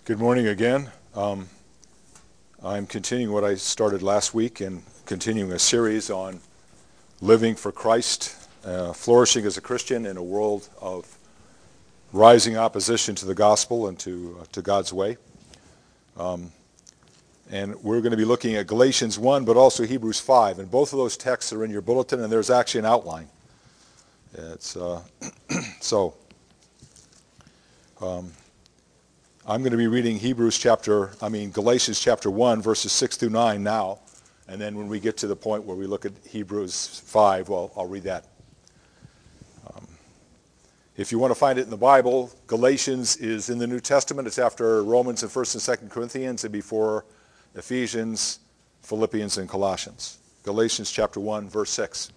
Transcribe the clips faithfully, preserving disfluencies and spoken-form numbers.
Good morning again. Um, I'm continuing what I started last week and continuing a series on living for Christ, uh, flourishing as a Christian in a world of rising opposition to the gospel and to, uh, to God's way. Um, and we're going to be looking at Galatians one, but also Hebrews five. And both of those texts are in your bulletin, and there's actually an outline. It's uh, so... Um, I'm going to be reading Hebrews chapter, I mean Galatians chapter one, verses six through nine now. And then when we get to the point where we look at Hebrews five, well, I'll read that. Um, if you want to find it in the Bible, Galatians is in the New Testament. It's after Romans and First and Second Corinthians and before Ephesians, Philippians, and Colossians. Galatians chapter one, verse six.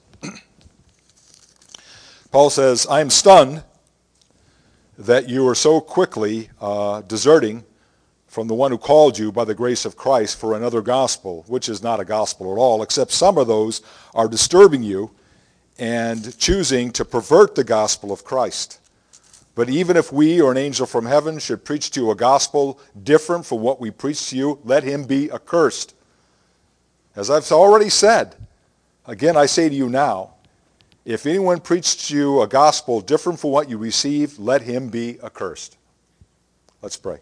Paul says, I am stunned that you are so quickly uh, deserting from the one who called you by the grace of Christ for another gospel, which is not a gospel at all, except some of those are disturbing you and choosing to pervert the gospel of Christ. But even if we or an angel from heaven should preach to you a gospel different from what we preach to you, let him be accursed. As I've already said, again I say to you now, if anyone preached to you a gospel different from what you received, let him be accursed. Let's pray.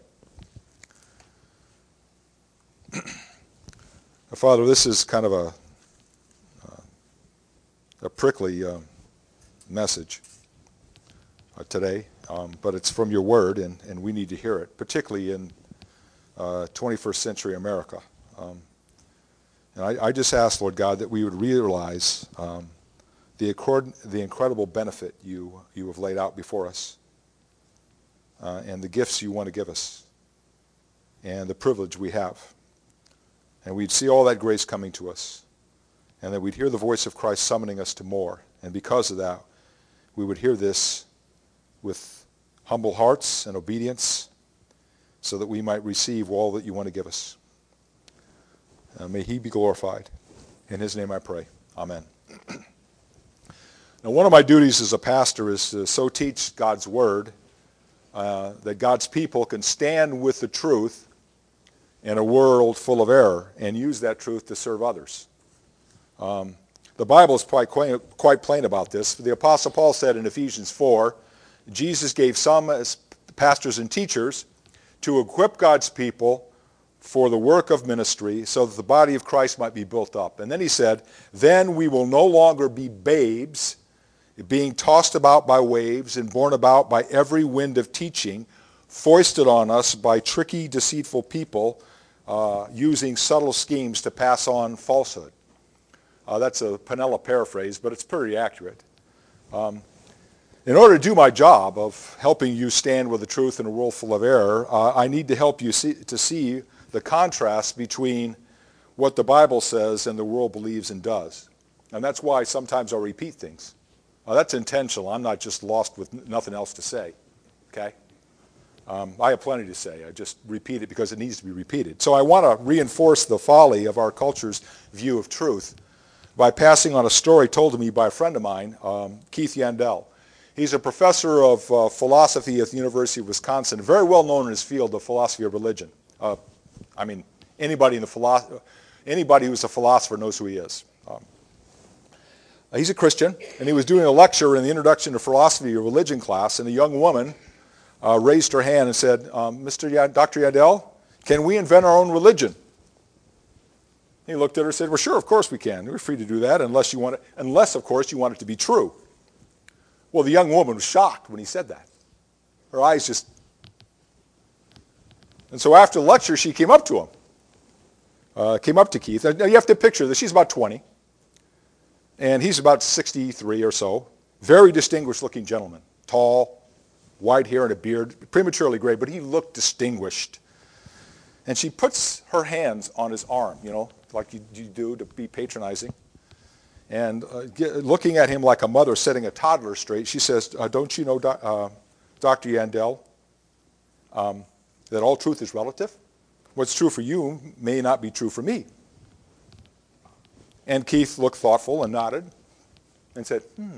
Father, this is kind of a, uh, a prickly uh, message uh, today, um, but it's from your word, and, and we need to hear it, particularly in uh, twenty-first century America. Um, and I, I just ask, Lord God, that we would realize um, The, accord, the incredible benefit you, you have laid out before us, uh, and the gifts you want to give us, and the privilege we have. And we'd see all that grace coming to us, and that we'd hear the voice of Christ summoning us to more. And because of that, we would hear this with humble hearts and obedience, so that we might receive all that you want to give us. Uh, may he be glorified. In his name I pray. Amen. Now, one of my duties as a pastor is to so teach God's word uh, that God's people can stand with the truth in a world full of error and use that truth to serve others. Um, the Bible is quite, quite plain about this. The Apostle Paul said in Ephesians four, Jesus gave some as pastors and teachers to equip God's people for the work of ministry so that the body of Christ might be built up. And then he said, then we will no longer be babes, being tossed about by waves and borne about by every wind of teaching, foisted on us by tricky, deceitful people uh, using subtle schemes to pass on falsehood. Uh, that's a Penella paraphrase, but it's pretty accurate. Um, in order to do my job of helping you stand with the truth in a world full of error, uh, I need to help you see, to see the contrast between what the Bible says and the world believes and does. And that's why sometimes I'll repeat things. Uh, that's intentional. I'm not just lost with n- nothing else to say, okay? Um, I have plenty to say. I just repeat it because it needs to be repeated. So I want to reinforce the folly of our culture's view of truth by passing on a story told to me by a friend of mine, um, Keith Yandel. He's a professor of uh, philosophy at the University of Wisconsin, very well known in his field of philosophy of religion. Uh, I mean, anybody in the philo- anybody who's a philosopher knows who he is. Um, He's a Christian, and he was doing a lecture in the Introduction to Philosophy of Religion class, and a young woman uh, raised her hand and said, um, Mister Y- Doctor Yandel, can we invent our own religion? He looked at her and said, well, sure, of course we can. We're free to do that, unless, you want it, unless, of course, you want it to be true. Well, the young woman was shocked when he said that. Her eyes just... And so after the lecture, she came up to him, uh, came up to Keith. Now, you have to picture this. She's about twenty. And he's about sixty-three or so. Very distinguished-looking gentleman. Tall, white hair and a beard, prematurely gray, but he looked distinguished. And she puts her hands on his arm, you know, like you, you do to be patronizing. And uh, get, looking at him like a mother setting a toddler straight, she says, uh, don't you know, doc, uh, Doctor Yandel, um, that all truth is relative? What's true for you may not be true for me. And Keith looked thoughtful and nodded and said, hmm.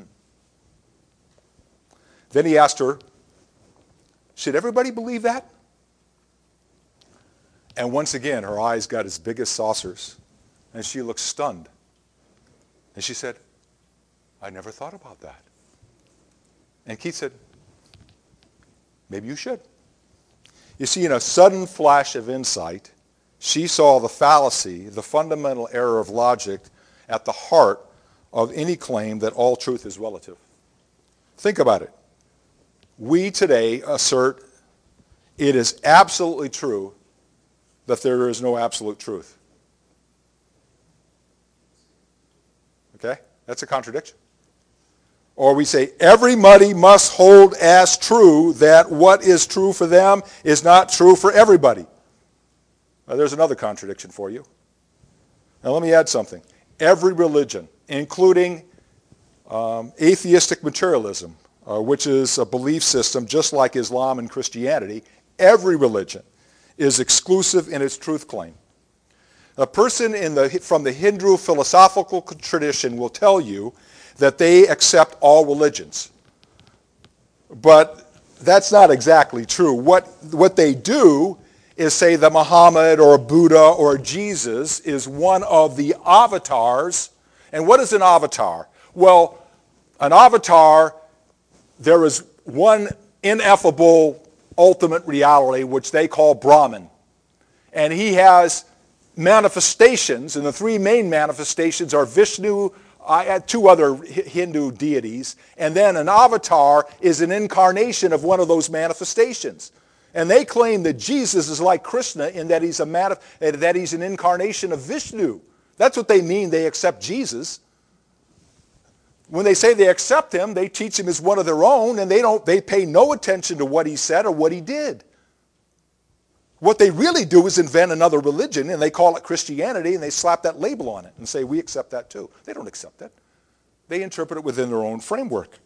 Then he asked her, should everybody believe that? And once again, her eyes got as big as saucers, and she looked stunned. And she said, I never thought about that. And Keith said, maybe you should. You see, in a sudden flash of insight, she saw the fallacy, the fundamental error of logic at the heart of any claim that all truth is relative. Think about it. We today assert it is absolutely true that there is no absolute truth. Okay? That's a contradiction. Or we say everybody must hold as true that what is true for them is not true for everybody. Now, there's another contradiction for you. Now let me add something. Every religion, including um, atheistic materialism, uh, which is a belief system just like Islam and Christianity, every religion is exclusive in its truth claim. A person in the, from the Hindu philosophical tradition will tell you that they accept all religions. But that's not exactly true. What, what they do is say that Muhammad or Buddha or Jesus is one of the avatars. And what is an avatar? Well, an avatar, there is one ineffable ultimate reality which they call Brahman. And he has manifestations, and the three main manifestations are Vishnu, uh, two other Hindu deities, and then an avatar is an incarnation of one of those manifestations. And they claim that Jesus is like Krishna in that he's a manif- that he's an incarnation of Vishnu. That's what they mean, they accept Jesus. When they say they accept him, they teach him as one of their own, and they don't they pay no attention to what he said or what he did. What they really do is invent another religion, and they call it Christianity, and they slap that label on it and say, we accept that too. They don't accept that. They interpret it within their own framework.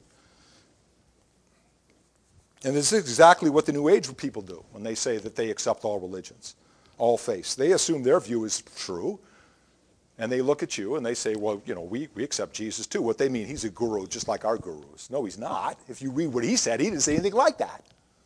And this is exactly what the New Age people do when they say that they accept all religions, all faiths. They assume their view is true, and they look at you and they say, well, you know, we, we accept Jesus too. What they mean, he's a guru just like our gurus. No, he's not. If you read what he said, he didn't say anything like that.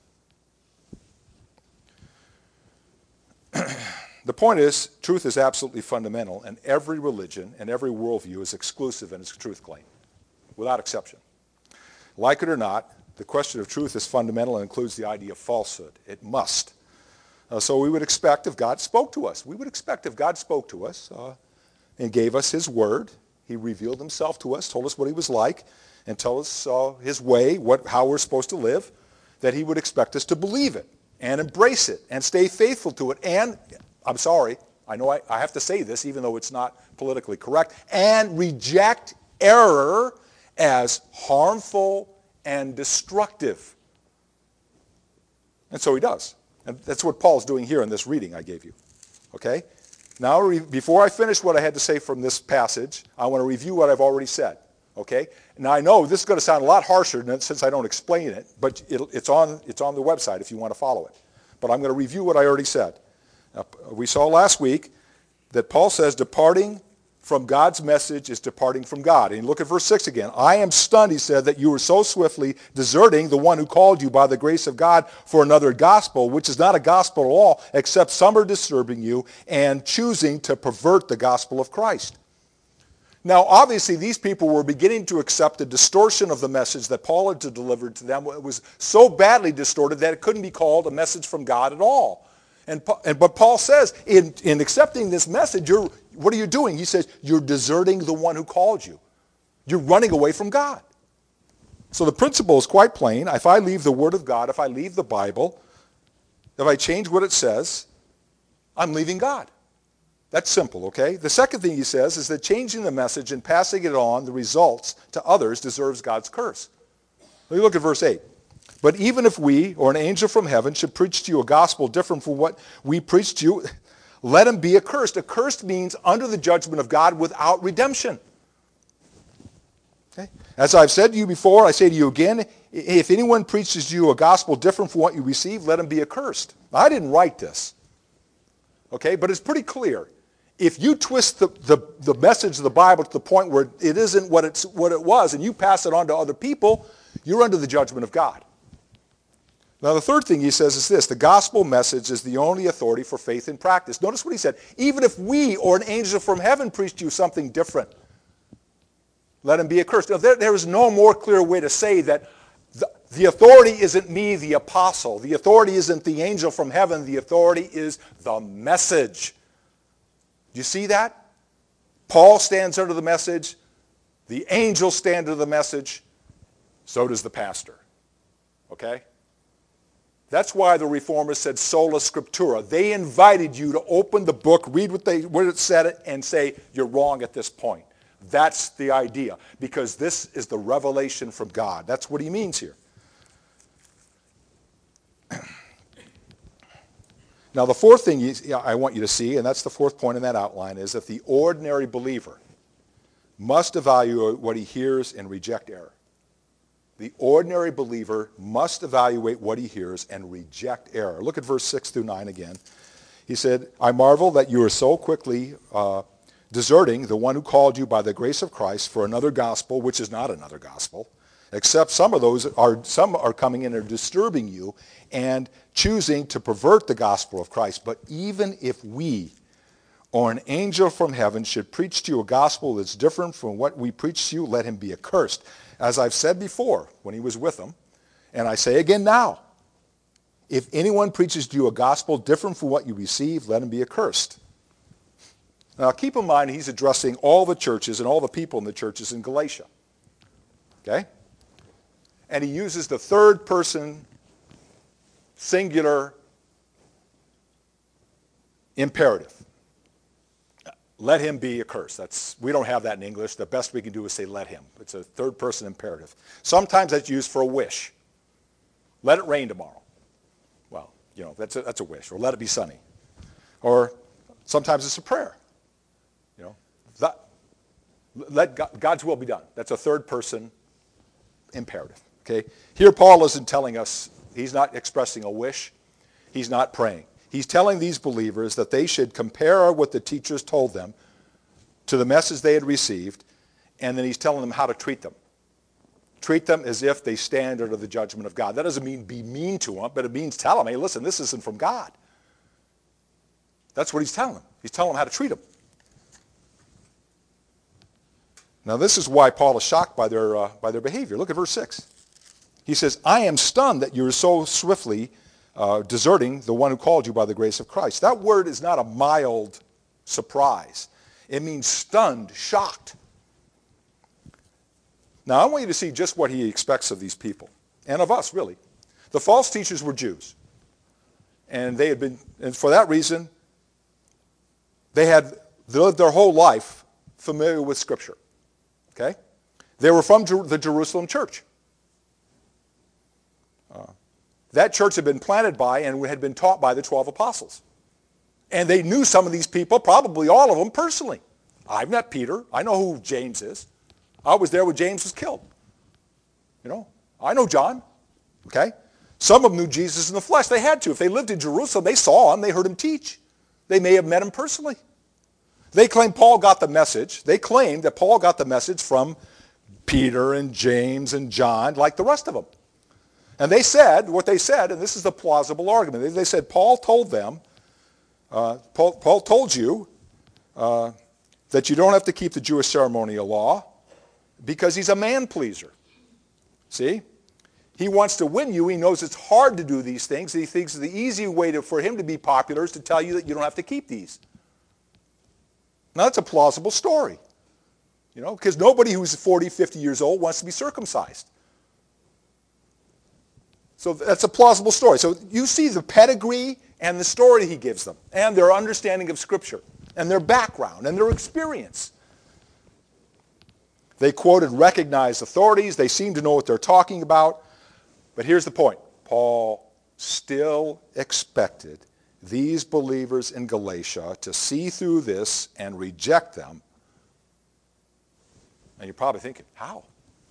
The point is, truth is absolutely fundamental, and every religion and every worldview is exclusive in its truth claim, without exception. Like it or not, the question of truth is fundamental and includes the idea of falsehood. It must. Uh, so we would expect if God spoke to us, we would expect if God spoke to us uh, and gave us his word, he revealed himself to us, told us what he was like, and told us uh, his way, what, how we're supposed to live, that he would expect us to believe it and embrace it and stay faithful to it. And, I'm sorry, I know I, I have to say this even though it's not politically correct, and reject error as harmful and destructive. And so he does. And that's what Paul's doing here in this reading I gave you. Okay? Now, re- before I finish what I had to say from this passage, I want to review what I've already said. Okay? Now, I know this is going to sound a lot harsher than, since I don't explain it, but it, it's, on, it's on the website if you want to follow it. But I'm going to review what I already said. Now, we saw last week that Paul says departing from God's message is departing from God. And look at verse six again. I am stunned, he said, that you were so swiftly deserting the one who called you by the grace of God for another gospel, which is not a gospel at all, except some are disturbing you and choosing to pervert the gospel of Christ. Now, obviously, these people were beginning to accept a distortion of the message that Paul had delivered to them. It was so badly distorted that it couldn't be called a message from God at all. And, and but Paul says, in, in accepting this message, you're, what are you doing? He says, you're deserting the one who called you. You're running away from God. So the principle is quite plain. If I leave the Word of God, if I leave the Bible, if I change what it says, I'm leaving God. That's simple, okay? The second thing he says is that changing the message and passing it on, the results, to others deserves God's curse. Let me look at verse eight. But even if we, or an angel from heaven, should preach to you a gospel different from what we preach to you, let him be accursed. Accursed means under the judgment of God without redemption. Okay? As I've said to you before, I say to you again, if anyone preaches to you a gospel different from what you receive, let him be accursed. Now, I didn't write this, okay, but it's pretty clear. If you twist the, the, the message of the Bible to the point where it isn't what, it's, what it was and you pass it on to other people, you're under the judgment of God. Now, the third thing he says is this: the gospel message is the only authority for faith in practice. Notice what he said. Even if we or an angel from heaven preached you something different, let him be accursed. Now, there, there is no more clear way to say that the, the authority isn't me, the apostle. The authority isn't the angel from heaven. The authority is the message. Do you see that? Paul stands under the message. The angels stand under the message. So does the pastor. Okay? That's why the Reformers said sola scriptura. They invited you to open the book, read what, they, what it said, and say, you're wrong at this point. That's the idea, because this is the revelation from God. That's what he means here. Now, the fourth thing you, I want you to see, and that's the fourth point in that outline, is that the ordinary believer must evaluate what he hears and reject error. The ordinary believer must evaluate what he hears and reject error. Look at verse six through nine again. He said, I marvel that you are so quickly uh, deserting the one who called you by the grace of Christ for another gospel, which is not another gospel, except some of those are, some are coming in and disturbing you and choosing to pervert the gospel of Christ. But even if we or an angel from heaven should preach to you a gospel that's different from what we preach to you, let him be accursed. As I've said before when he was with them, and I say again now, if anyone preaches to you a gospel different from what you receive, let him be accursed. Now keep in mind he's addressing all the churches and all the people in the churches in Galatia. Okay? And he uses the third person singular imperative. Let him be accursed. That's, we don't have that in English. The best we can do is say let him. It's a third person imperative. Sometimes that's used for a wish. Let it rain tomorrow. Well, you know, that's a, that's a wish. Or let it be sunny. Or sometimes it's a prayer. You know, that, let God, God's will be done. That's a third person imperative. Okay? Here Paul isn't telling us, he's not expressing a wish. He's not praying. He's telling these believers that they should compare what the teachers told them to the message they had received, and then he's telling them how to treat them. Treat them as if they stand under the judgment of God. That doesn't mean be mean to them, but it means tell them, hey, listen, this isn't from God. That's what he's telling them. He's telling them how to treat them. Now this is why Paul is shocked by their, uh, by their behavior. Look at verse six. He says, I am stunned that you are so swiftly Uh, deserting the one who called you by the grace of Christ. That word is not a mild surprise. It means stunned, shocked. Now, I want you to see just what he expects of these people, and of us, really. The false teachers were Jews. And they had been, and for that reason, they had lived their whole life familiar with Scripture. Okay? They were from Jer- the Jerusalem church. Uh, That church had been planted by and had been taught by the twelve apostles. And they knew some of these people, probably all of them, personally. I've met Peter. I know who James is. I was there when James was killed. You know, I know John. Okay? Some of them knew Jesus in the flesh. They had to. If they lived in Jerusalem, they saw him. They heard him teach. They may have met him personally. They claimed Paul got the message. They claimed that Paul got the message from Peter and James and John, like the rest of them. And they said what they said, and this is the plausible argument. They, they said Paul told them, uh, Paul, Paul told you uh, that you don't have to keep the Jewish ceremonial law because he's a man-pleaser. See? He wants to win you. He knows it's hard to do these things. He thinks the easy way to, for him to be popular is to tell you that you don't have to keep these. Now, that's a plausible story. You know, because nobody who's forty, fifty years old wants to be circumcised. So that's a plausible story. So you see the pedigree and the story he gives them, and their understanding of Scripture, and their background, and their experience. They quoted recognized authorities. They seem to know what they're talking about. But here's the point. Paul still expected these believers in Galatia to see through this and reject them. And you're probably thinking, how?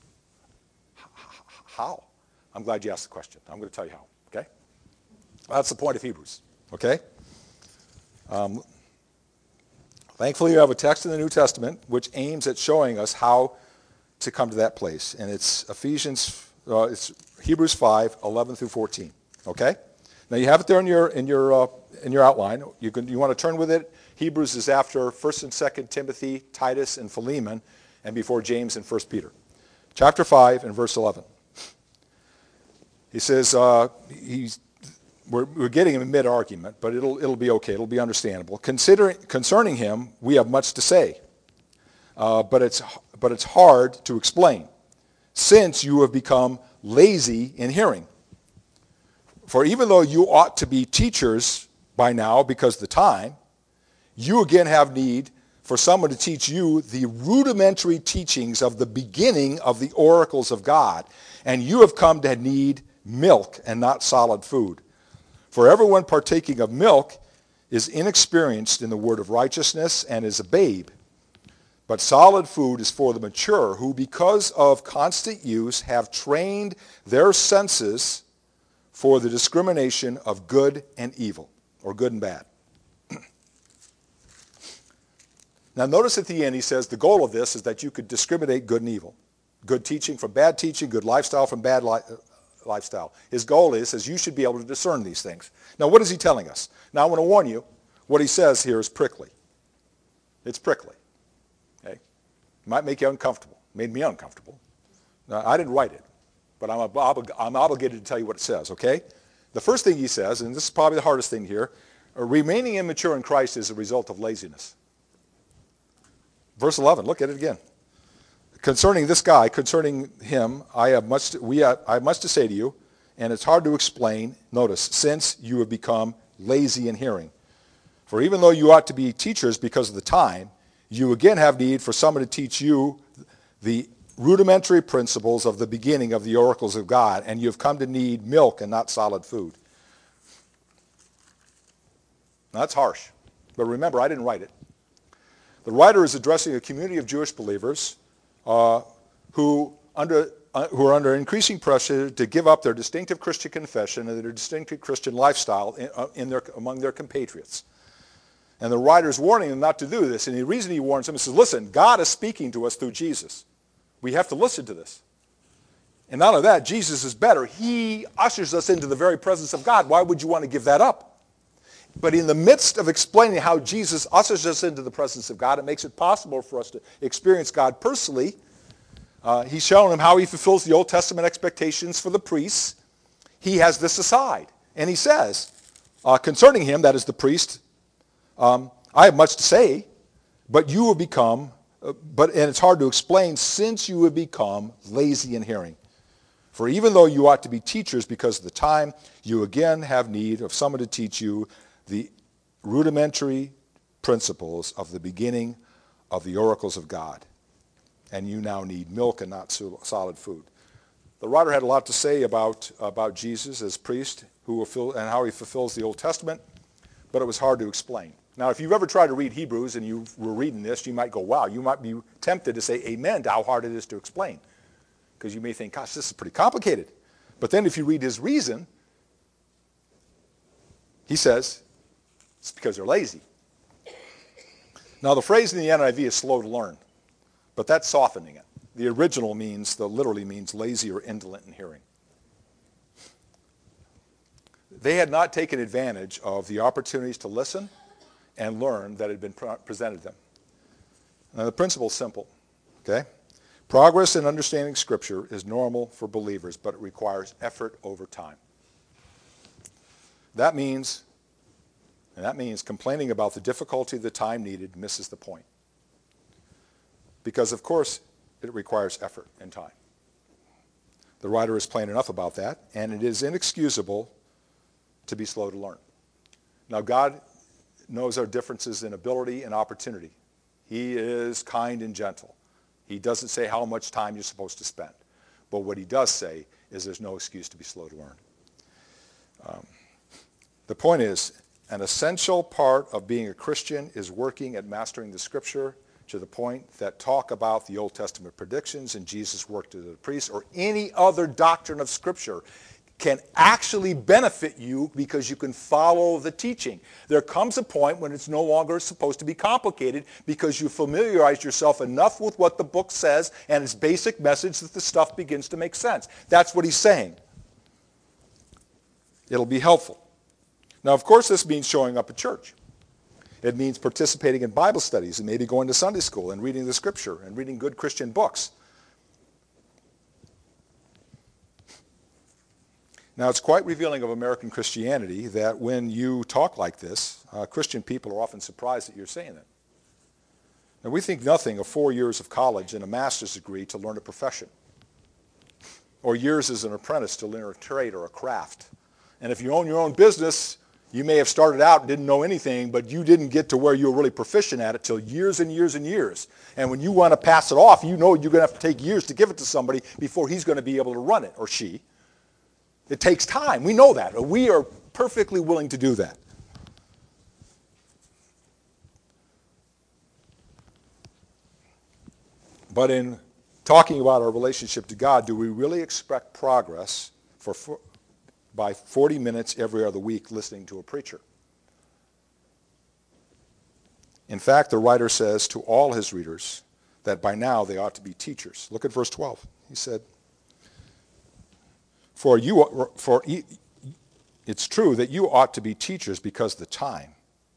How? I'm glad you asked the question. I'm going to tell you how, okay? That's the point of Hebrews, okay? Um, thankfully, you have a text in the New Testament which aims at showing us how to come to that place. And it's Ephesians, uh, it's Hebrews five, eleven through fourteen. Okay? Now you have it there in your in your uh, in your outline. You can you want to turn with it. Hebrews is after First and Second Timothy, Titus, and Philemon, and before James and First Peter. Chapter five and verse eleven. He says uh, he's we're, we're getting him in mid-argument, but it'll it'll be okay. It'll be understandable. Considering concerning him, we have much to say, uh, but it's but it's hard to explain, since you have become lazy in hearing. For even though you ought to be teachers by now, because of the time, you again have need for someone to teach you the rudimentary teachings of the beginning of the oracles of God. And you have come to need milk and not solid food. For everyone partaking of milk is inexperienced in the word of righteousness and is a babe. But solid food is for the mature, who because of constant use have trained their senses for the discrimination of good and evil, or good and bad. Now notice at the end he says the goal of this is that you could discriminate good and evil. Good teaching from bad teaching, good lifestyle from bad li- lifestyle. His goal is, is you should be able to discern these things. Now what is he telling us? Now I want to warn you, what he says here is prickly. It's prickly. Okay? It might make you uncomfortable. It made me uncomfortable. Now, I didn't write it, but I'm, oblig- I'm obligated to tell you what it says, okay? The first thing he says, and this is probably the hardest thing here, remaining immature in Christ is a result of laziness. Verse eleven, look at it again. Concerning this guy, concerning him, I have much to, we have, I have much to say to you, and it's hard to explain, notice, since you have become lazy in hearing. For even though you ought to be teachers because of the time, you again have need for someone to teach you the rudimentary principles of the beginning of the oracles of God, and you have come to need milk and not solid food. Now, that's harsh, but remember, I didn't write it. The writer is addressing a community of Jewish believers uh, who, under, uh, who are under increasing pressure to give up their distinctive Christian confession and their distinctive Christian lifestyle in, uh, in their, among their compatriots. And the writer is warning them not to do this. And the reason he warns them is, says, listen, God is speaking to us through Jesus. We have to listen to this. And not only that, Jesus is better. He ushers us into the very presence of God. Why would you want to give that up? But in the midst of explaining how Jesus ushers us into the presence of God, it makes it possible for us to experience God personally. Uh, he's showing them how he fulfills the Old Testament expectations for the priests. He has this aside. And he says, uh, concerning him, that is the priest, um, I have much to say, but you have become, uh, but and it's hard to explain, since you have become lazy in hearing. For even though you ought to be teachers because of the time, you again have need of someone to teach you the rudimentary principles of the beginning of the oracles of God. And you now need milk and not solid food. The writer had a lot to say about, about Jesus as priest who fulfill, and how he fulfills the Old Testament, but it was hard to explain. Now, if you've ever tried to read Hebrews and you were reading this, you might go, wow, you might be tempted to say amen to how hard it is to explain. Because you may think, gosh, this is pretty complicated. But then if you read his reason, he says, it's because they're lazy. Now, the phrase in the N I V is slow to learn, but that's softening it. The original means, the literally means lazy or indolent in hearing. They had not taken advantage of the opportunities to listen and learn that had been presented to them. Now, the principle is simple, okay? Progress in understanding Scripture is normal for believers, but it requires effort over time. That means, and that means complaining about the difficulty of the time needed misses the point. Because, of course, it requires effort and time. The writer is plain enough about that, and it is inexcusable to be slow to learn. Now, God knows our differences in ability and opportunity. He is kind and gentle. He doesn't say how much time you're supposed to spend. But what he does say is there's no excuse to be slow to learn. Um, the point is, an essential part of being a Christian is working at mastering the Scripture to the point that talk about the Old Testament predictions and Jesus' work to the priests or any other doctrine of Scripture can actually benefit you because you can follow the teaching. There comes a point when it's no longer supposed to be complicated because you familiarize yourself enough with what the book says and its basic message that the stuff begins to make sense. That's what he's saying. it'll be helpful. Now, of course, this means showing up at church. It means participating in Bible studies and maybe going to Sunday school and reading the Scripture and reading good Christian books. Now, it's quite revealing of American Christianity that when you talk like this, uh, Christian people are often surprised that you're saying that. Now, we think nothing of four years of college and a master's degree to learn a profession, or years as an apprentice to learn a trade or a craft. And if you own your own business, you may have started out and didn't know anything, but you didn't get to where you were really proficient at it till years and years and years. And when you want to pass it off, you know you're going to have to take years to give it to somebody before he's going to be able to run it, or she. It takes time. We know that. We are perfectly willing to do that. But in talking about our relationship to God, do we really expect progress for, for by forty minutes every other week listening to a preacher? In fact, the writer says to all his readers that by now they ought to be teachers. Look at verse twelve. He said, For you, for it's true that you ought to be teachers because of the time.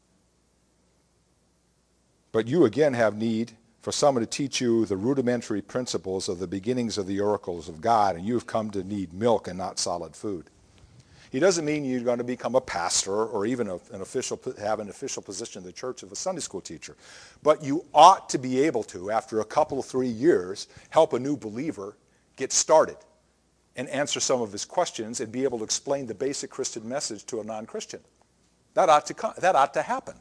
But you again have need for someone to teach you the rudimentary principles of the beginnings of the oracles of God, and you have come to need milk and not solid food. He doesn't mean you're going to become a pastor or even a, an official, have an official position in the church of a Sunday school teacher. But you ought to be able to, after a couple of three years, help a new believer get started and answer some of his questions and be able to explain the basic Christian message to a non-Christian. That ought to, that ought to happen.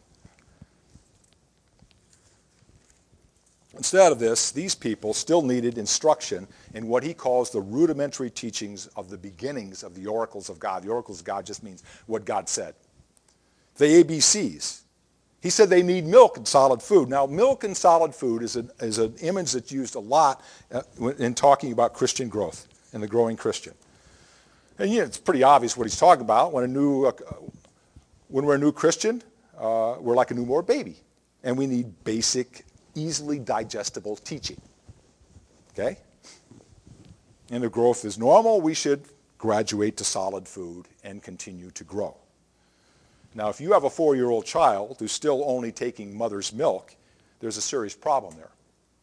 Instead of this, these people still needed instruction in what he calls the rudimentary teachings of the beginnings of the oracles of God. The oracles of God just means what God said. The A B Cs. He said they need milk and solid food. Now, milk and solid food is, a, is an image that's used a lot uh, in talking about Christian growth and the growing Christian. And yeah, it's pretty obvious what he's talking about. When, a new, uh, when we're a new Christian, uh, we're like a newborn baby. And we need basic, easily digestible teaching. Okay? And if growth is normal, we should graduate to solid food and continue to grow. Now, if you have a four-year-old child who's still only taking mother's milk, there's a serious problem there.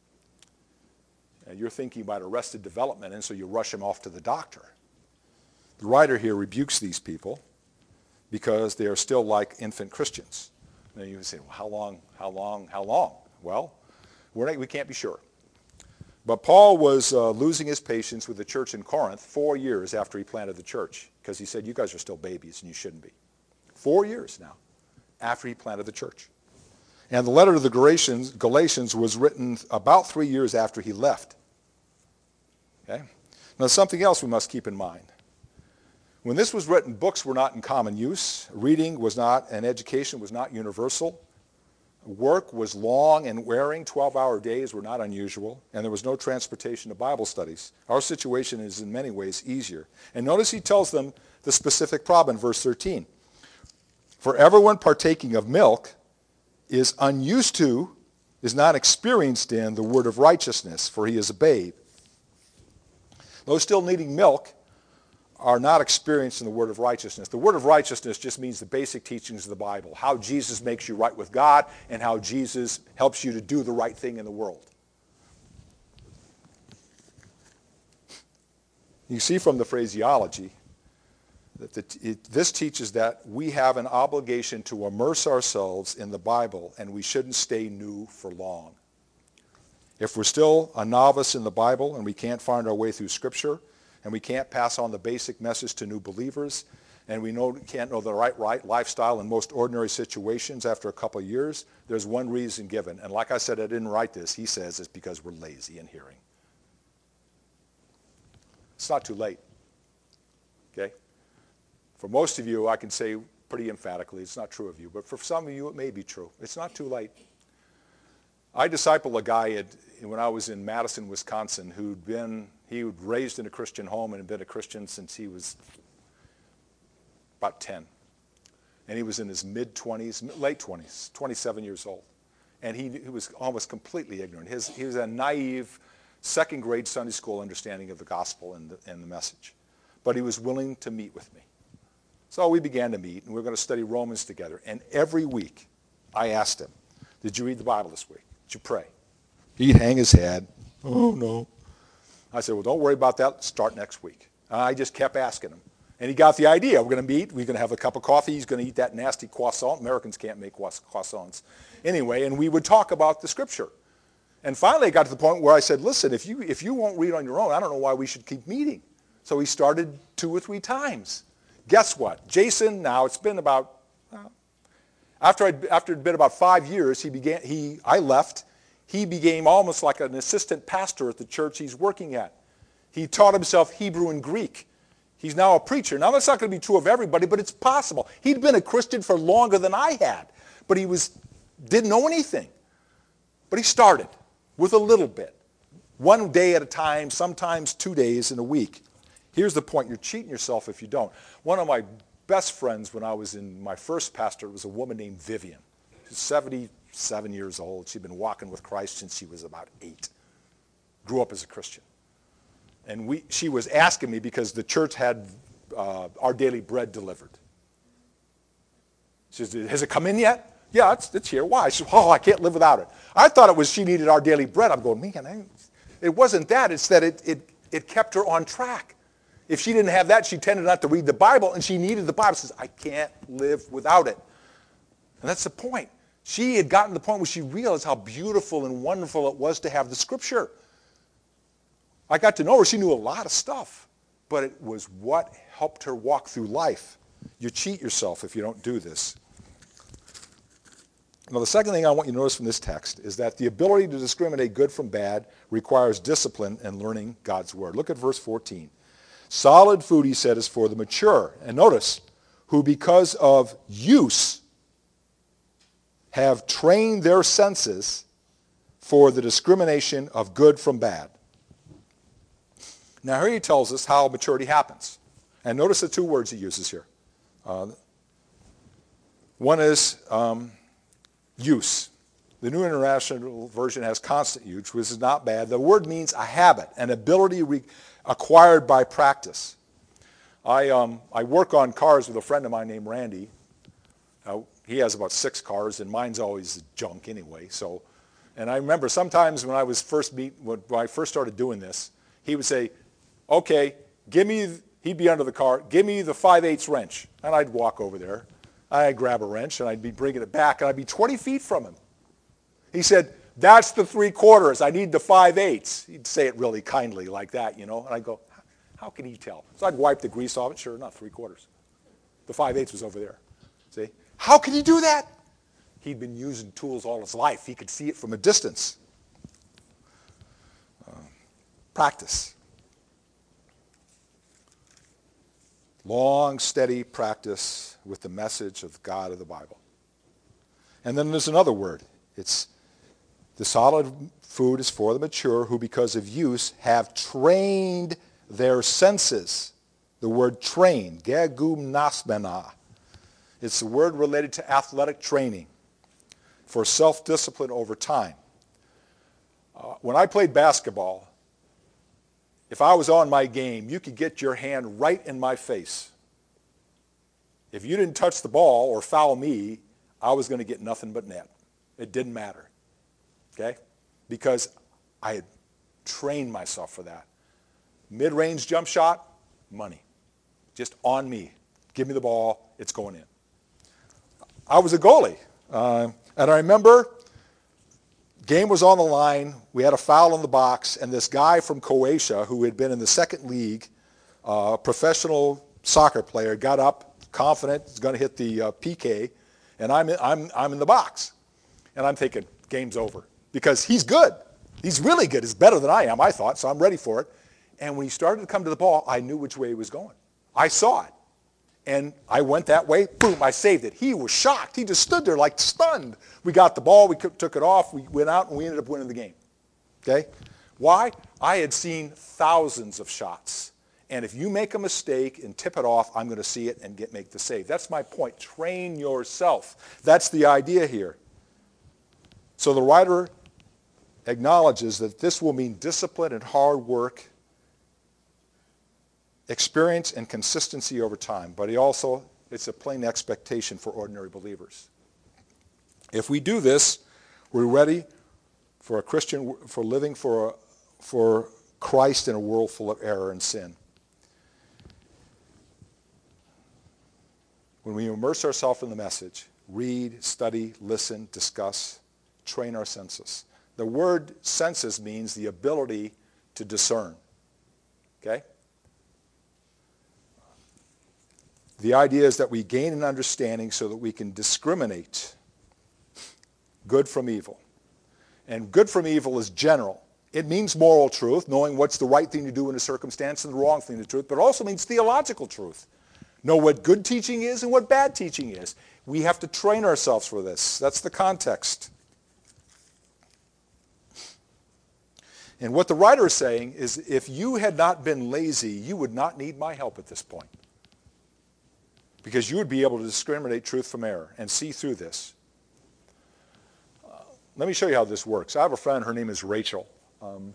And you're thinking about arrested development, and so you rush him off to the doctor. The writer here rebukes these people because they are still like infant Christians. Now you say, well, how long, how long, how long? Well, we're not, we can't be sure. But Paul was uh, losing his patience with the church in Corinth four years after he planted the church, because he said, you guys are still babies and you shouldn't be. Four years now after he planted the church. And the letter to the Galatians, Galatians was written about three years after he left. Okay? Now, something else we must keep in mind. When this was written, books were not in common use. Reading was not, and education was not universal. Work was long and wearing. twelve-hour days were not unusual, and there was no transportation to Bible studies. Our situation is in many ways easier. And notice he tells them the specific problem in verse thirteen. For everyone partaking of milk is unused to, is not experienced in the word of righteousness, for he is a babe. Those still needing milk are not experienced in the word of righteousness. The word of righteousness just means the basic teachings of the Bible, how Jesus makes you right with God and how Jesus helps you to do the right thing in the world. You see from the phraseology that the, it, this teaches that we have an obligation to immerse ourselves in the Bible, and we shouldn't stay new for long. If we're still a novice in the Bible and we can't find our way through Scripture, and we can't pass on the basic message to new believers, and we know, can't know the right, right lifestyle in most ordinary situations after a couple of years, there's one reason given. And like I said, I didn't write this. He says it's because we're lazy in hearing. It's not too late. Okay? For most of you, I can say pretty emphatically, it's not true of you. But for some of you, it may be true. It's not too late. I discipled a guy at, when I was in Madison, Wisconsin, who'd been, he was raised in a Christian home and had been a Christian since he was about ten. And he was in his mid-twenties, late twenties, twenty-seven years old. And he, he was almost completely ignorant. His, he was a naive second-grade Sunday school understanding of the gospel and the, and the message. But he was willing to meet with me. So we began to meet, and we were going to study Romans together. And every week, I asked him, did you read the Bible this week? Did you pray? He'd hang his head. Oh, no. I said, well, don't worry about that. Start next week. And I just kept asking him. And he got the idea. We're going to meet. We're going to have a cup of coffee. He's going to eat that nasty croissant. Americans can't make croissants. Anyway, and we would talk about the Scripture. And finally, it got to the point where I said, listen, if you, if you won't read on your own, I don't know why we should keep meeting. So we started two or three times. Guess what? Jason, now it's been about, well, after, I'd, after it had been about five years, he began, he, I left. He became almost like an assistant pastor at the church he's working at. He taught himself Hebrew and Greek. He's now a preacher. Now, that's not going to be true of everybody, but it's possible. He'd been a Christian for longer than I had, but he was, didn't know anything. But he started with a little bit, one day at a time, sometimes two days in a week. Here's the point. You're cheating yourself if you don't. One of my best friends when I was in my first pastorate was a woman named Vivian. She's seventy-seven years old. She'd been walking with Christ since she was about eight. Grew up as a Christian. And we, she was asking me because the church had uh, Our Daily Bread delivered. She said, has it come in yet? Yeah, it's, it's here. Why? She said, oh, I can't live without it. I thought it was she needed Our Daily Bread. I'm going, man, I, it wasn't that. It's that it, it, it kept her on track. If she didn't have that, she tended not to read the Bible, and she needed the Bible. She says, I can't live without it. And that's the point. She had gotten to the point where she realized how beautiful and wonderful it was to have the Scripture. I got to know her. She knew a lot of stuff, but it was what helped her walk through life. You cheat yourself if you don't do this. Now, the second thing I want you to notice from this text is that the ability to discriminate good from bad requires discipline and learning God's Word. Look at verse fourteen. Solid food, he said, is for the mature. And notice, who because of use have trained their senses for the discrimination of good from bad. Now here he tells us how maturity happens. And notice the two words he uses here. Uh, one is um, use. The New International Version has constant use, which is not bad. The word means a habit, an ability re- acquired by practice. I, um, I work on cars with a friend of mine named Randy. Uh, he has about six cars, and mine's always junk anyway. So, and I remember sometimes when I was first meet, when I first started doing this, he would say, okay, give me, he'd be under the car, give me the five eighths wrench. And I'd walk over there. I'd grab a wrench, and I'd be bringing it back, and I'd be twenty feet from him. He said, that's the three quarters. I need the five eighths. He'd say it really kindly like that, you know. And I'd go, how can he tell? So I'd wipe the grease off it. Sure enough, three quarters. The five eighths was over there. See? How can he do that? He'd been using tools all his life. He could see it from a distance. Uh, practice. Long, steady practice with the message of God of the Bible. And then there's another word. It's the solid food is for the mature who because of use have trained their senses. The word train, gegumnasmena. It's a word related to athletic training for self-discipline over time. Uh, when I played basketball, if I was on my game, you could get your hand right in my face. If you didn't touch the ball or foul me, I was going to get nothing but net. It didn't matter, okay? Because I had trained myself for that. Mid-range jump shot, money. Just on me. Give me the ball, it's going in. I was a goalie, uh, and I remember game was on the line, we had a foul in the box, and this guy from Croatia who had been in the second league, a uh, professional soccer player, got up, confident, he's going to hit the uh, P K, and I'm in, I'm, I'm in the box. And I'm thinking, game's over. Because he's good. He's really good. He's better than I am, I thought, so I'm ready for it. And when he started to come to the ball, I knew which way he was going. I saw it. And I went that way, boom, I saved it. He was shocked. He just stood there like stunned. We got the ball, we took it off, we went out, and we ended up winning the game. Okay? Why? I had seen thousands of shots. And if you make a mistake and tip it off, I'm going to see it and get make the save. That's my point. Train yourself. That's the idea here. So the writer acknowledges that this will mean discipline and hard work, experience and consistency over time. But he also It's a plain expectation for ordinary believers. If we do this, we're ready for a Christian, for living for, for Christ in a world full of error and sin. When we immerse ourselves in the message, read, study, listen, discuss, train our senses. The word senses means the ability to discern. Okay? The idea is that we gain an understanding so that we can discriminate good from evil. And good from evil is general. It means moral truth, knowing what's the right thing to do in a circumstance and the wrong thing to do, but it also means theological truth. Know what good teaching is and what bad teaching is. We have to train ourselves for this. That's the context. And what the writer is saying is, if you had not been lazy, you would not need my help at this point. Because you would be able to discriminate truth from error and see through this. Uh, let me show you how this works. I have a friend, her name is Rachel. Um,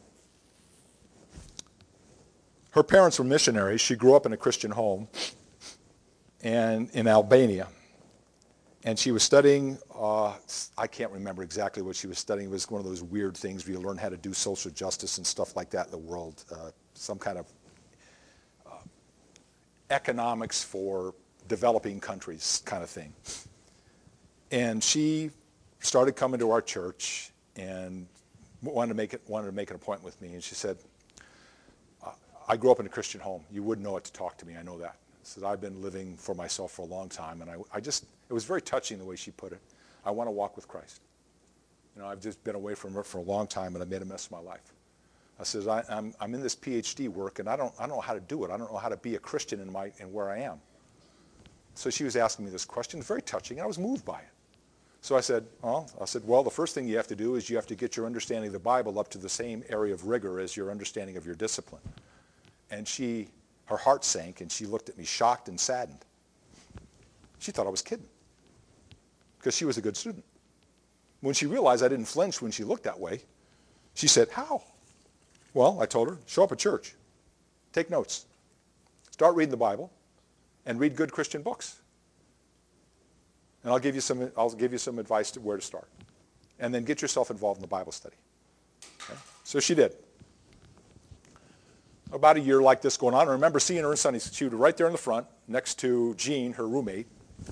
her parents were missionaries. She grew up in a Christian home and in Albania. And she was studying, uh, I can't remember exactly what she was studying. It was one of those weird things where you learn how to do social justice and stuff like that in the world. Uh, some kind of uh, economics for developing countries kind of thing. And she started coming to our church and wanted to make it, wanted to make an appointment with me. And she said, I grew up in a Christian home. You wouldn't know it to talk to me. I know that. Said, I've been living for myself for a long time, and I, I just, it was very touching the way she put it. I want to walk with Christ. You know, I've just been away from her for a long time, and I made a mess of my life. I said, I, I'm, I'm in this P H D work, and I don't, I don't know how to do it. I don't know how to be a Christian in my, in where I am. So she was asking me this question, very touching, and I was moved by it. So I said, well, I said, well, the first thing you have to do is you have to get your understanding of the Bible up to the same area of rigor as your understanding of your discipline. And she, her heart sank, and she looked at me shocked and saddened. She thought I was kidding, because she was a good student. When she realized I didn't flinch when she looked that way, she said, how? Well, I told her, show up at church, take notes, start reading the Bible, and read good Christian books. And I'll give you some, I'll give you some advice to where to start. And then get yourself involved in the Bible study. Okay? So she did. About a year like this going on. I remember seeing her in Sunday school. She was right there in the front, next to Jean, her roommate,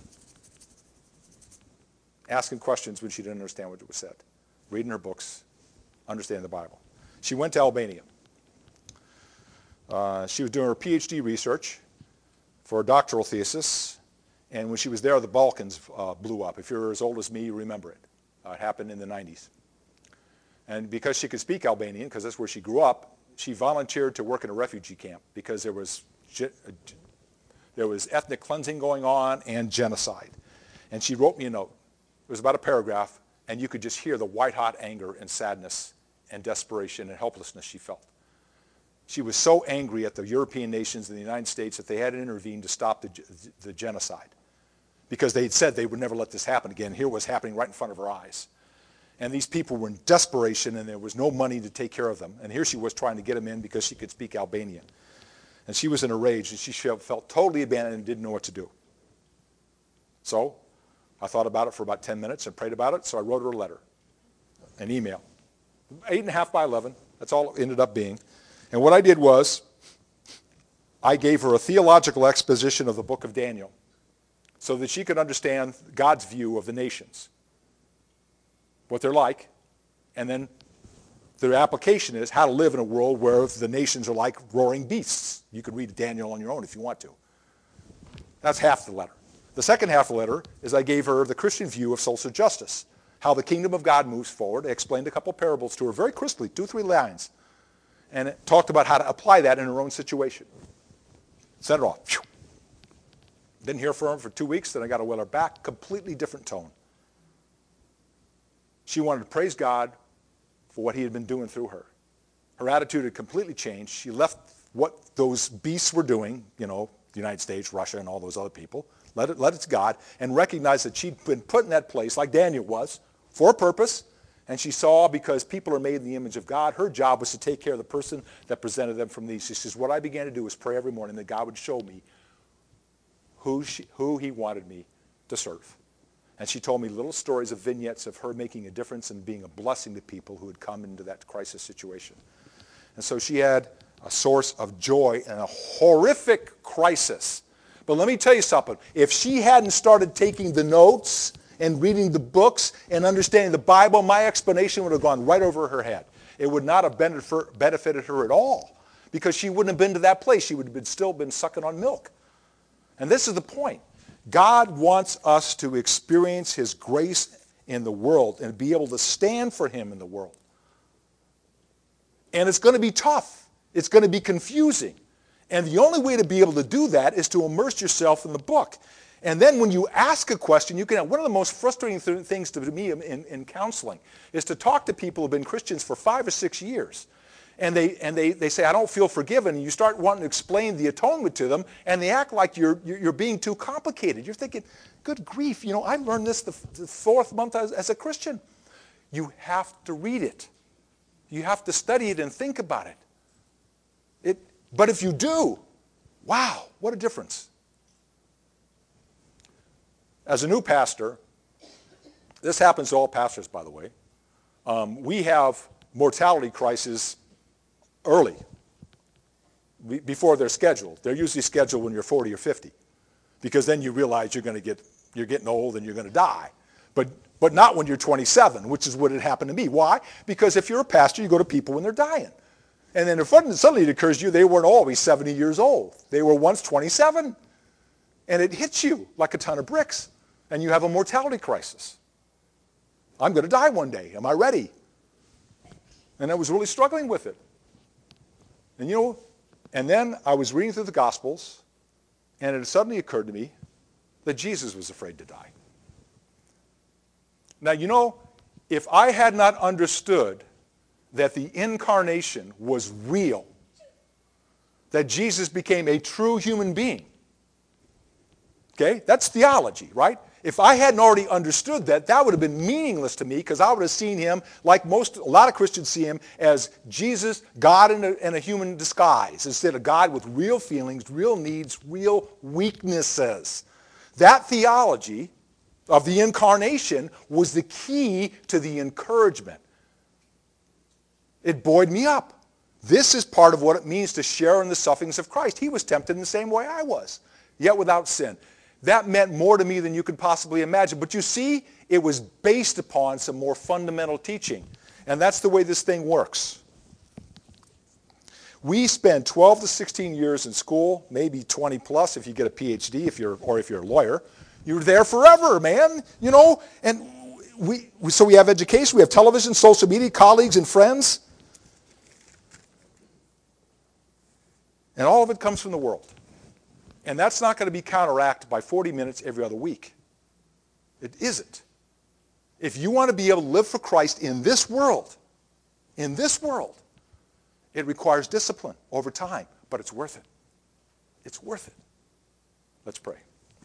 asking questions when she didn't understand what was said, reading her books, understanding the Bible. She went to Albania. Uh, she was doing her P H D research for a doctoral thesis, and when she was there, the Balkans uh, blew up. If you're as old as me, you remember it. Uh, it happened in the nineties. And because she could speak Albanian, because that's where she grew up, she volunteered to work in a refugee camp because there was, there was ethnic cleansing going on and genocide. And she wrote me a note. It was about a paragraph, and you could just hear the white-hot anger and sadness and desperation and helplessness she felt. She was so angry at the European nations and the United States that they had to intervene to stop the, the genocide, because they had said they would never let this happen again. Here it was happening right in front of her eyes. And these people were in desperation, and there was no money to take care of them. And here she was trying to get them in because she could speak Albanian. And she was in a rage, and she felt totally abandoned and didn't know what to do. So I thought about it for about ten minutes and prayed about it, so I wrote her a letter, an email. Eight and a half by eleven, that's all it ended up being. And what I did was, I gave her a theological exposition of the book of Daniel so that she could understand God's view of the nations, what they're like, and then the application is how to live in a world where the nations are like roaring beasts. You could read Daniel on your own if you want to. That's half the letter. The second half of the letter is I gave her the Christian view of social justice, how the kingdom of God moves forward. I explained a couple parables to her very crisply, two or three lines, and it talked about how to apply that in her own situation. Sent her off. Didn't hear from her for two weeks, then I got to wheel her back, completely different tone. She wanted to praise God for what he had been doing through her. Her attitude had completely changed. She left what those beasts were doing, you know, the United States, Russia, and all those other people, let it, let it to God, and recognized that she'd been put in that place, like Daniel was, for a purpose, and she saw, because people are made in the image of God, her job was to take care of the person that presented them from these. She says, what I began to do was pray every morning that God would show me who, she, who he wanted me to serve. And she told me little stories of vignettes of her making a difference and being a blessing to people who had come into that crisis situation. And so she had a source of joy in a horrific crisis. But let me tell you something. If she hadn't started taking the notes and reading the books and understanding the Bible, my explanation would have gone right over her head. It would not have benefited her at all because she wouldn't have been to that place. She would have been, still been sucking on milk. And this is the point. God wants us to experience his grace in the world and be able to stand for him in the world. And it's going to be tough. It's going to be confusing. And the only way to be able to do that is to immerse yourself in the book. And then when you ask a question, you can. One of the most frustrating th- things to me in, in counseling is to talk to people who have been Christians for five or six years. And they and they, they say, I don't feel forgiven. And you start wanting to explain the atonement to them, and they act like you're you're being too complicated. You're thinking, good grief, you know, I learned this the, the fourth month as, as a Christian. You have to read it. You have to study it and think about it. It. But if you do, wow, what a difference. As a new pastor, this happens to all pastors, by the way, um, we have mortality crises early, before they're scheduled. They're usually scheduled when you're forty or fifty, because then you realize you're going to get, you're getting old and you're going to die. But, but not when you're twenty-seven, which is what had happened to me. Why? Because if you're a pastor, you go to people when they're dying. And then if suddenly it occurs to you, they weren't always seventy years old. They were once twenty-seven. And it hits you like a ton of bricks. And you have a mortality crisis. I'm going to die one day. Am I ready? And I was really struggling with it. And you know, and then I was reading through the Gospels, and it suddenly occurred to me that Jesus was afraid to die. Now, you know, if I had not understood that the incarnation was real, that Jesus became a true human being, okay, that's theology, right? If I hadn't already understood that, that would have been meaningless to me because I would have seen him, like most, a lot of Christians see him, as Jesus, God in a, in a human disguise, instead of God with real feelings, real needs, real weaknesses. That theology of the incarnation was the key to the encouragement. It buoyed me up. This is part of what it means to share in the sufferings of Christ. He was tempted in the same way I was, yet without sin. That meant more to me than you could possibly imagine. But you see, it was based upon some more fundamental teaching. And that's the way this thing works. We spend twelve to sixteen years in school, maybe twenty plus if you get a P H D, if you're, or if you're a lawyer. You're there forever, man. You know, and we, so we have education, we have television, social media, colleagues and friends. And all of it comes from the world. And that's not going to be counteracted by forty minutes every other week. It isn't. If you want to be able to live for Christ in this world, in this world, it requires discipline over time, but it's worth it. It's worth it. Let's pray.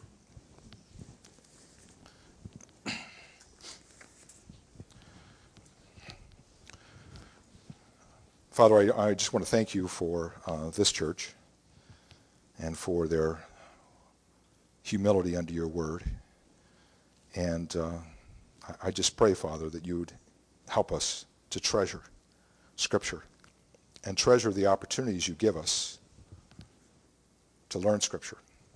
Father, I, I just want to thank you for uh, this church and for their humility under your word. And uh, I, I just pray, Father, that you would help us to treasure Scripture and treasure the opportunities you give us to learn Scripture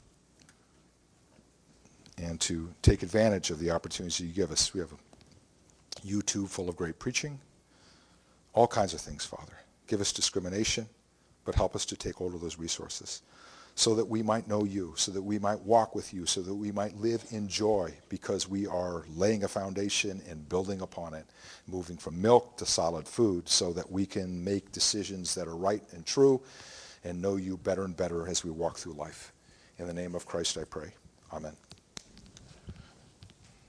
and to take advantage of the opportunities you give us. We have a YouTube full of great preaching, all kinds of things, Father. Give us discrimination, but help us to take hold of those resources so that we might know you, so that we might walk with you, so that we might live in joy because we are laying a foundation and building upon it, moving from milk to solid food so that we can make decisions that are right and true and know you better and better as we walk through life. In the name of Christ I pray. Amen.